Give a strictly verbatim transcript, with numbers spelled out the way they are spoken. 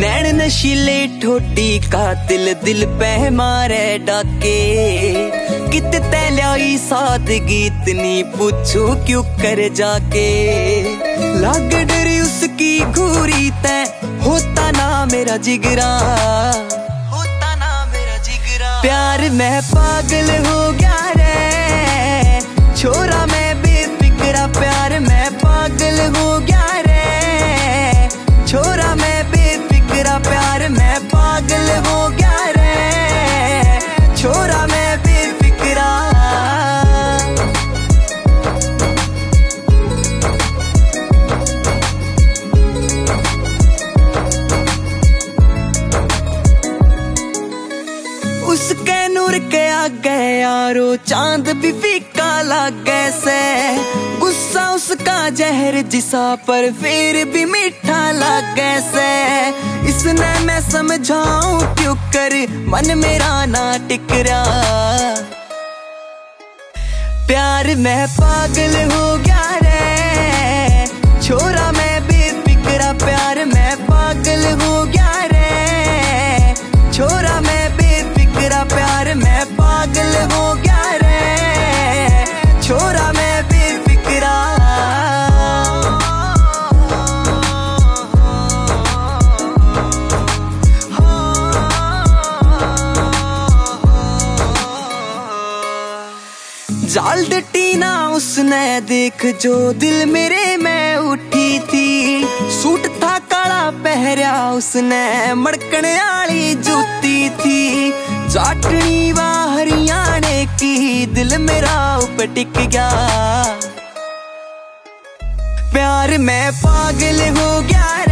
नैन नशीले ठोडी कातिल दिल पे मारे डाके। कित तैलाई सादगी इतनी पूछू क्यों कर जाके। लाग डरी उसकी घूरी तै होता ना मेरा जिगरा, होता ना मेरा जिगरा। प्यार में पागल हो गया रे छोरा मैं बेफिक्रा। प्यार में पागल हो गया रे छोरा मैं बेफिक्रा। प्यार में पागल हो गया रे छोरा मैं बेफिक्रा। उसके नूर के आगे यारो चांद भी फीका लागे से। गुस्सा उसका जहर जिसा पर फिर भी मीठा लागे से। इसने मैं समझाऊं क्यों कर मन मेरा ना टिक रहा। प्यार में पागल हो गया रे छोरा मैं बेफिक्रा। प्यार में पागल हो गया रे छोरा मैं बेफिक्रा। प्यार में पागल हो गया रे छोरा मैं बेफिक्रा। जाल डटी ना उसने देख जो दिल मेरे में उठी थी। सूट था काला पहरा उसने मड़कन आली जूती थी। जाटनी वा हरियाणे की दिल मेरा ऊपर टिक गया। प्यार में पागल हो गया।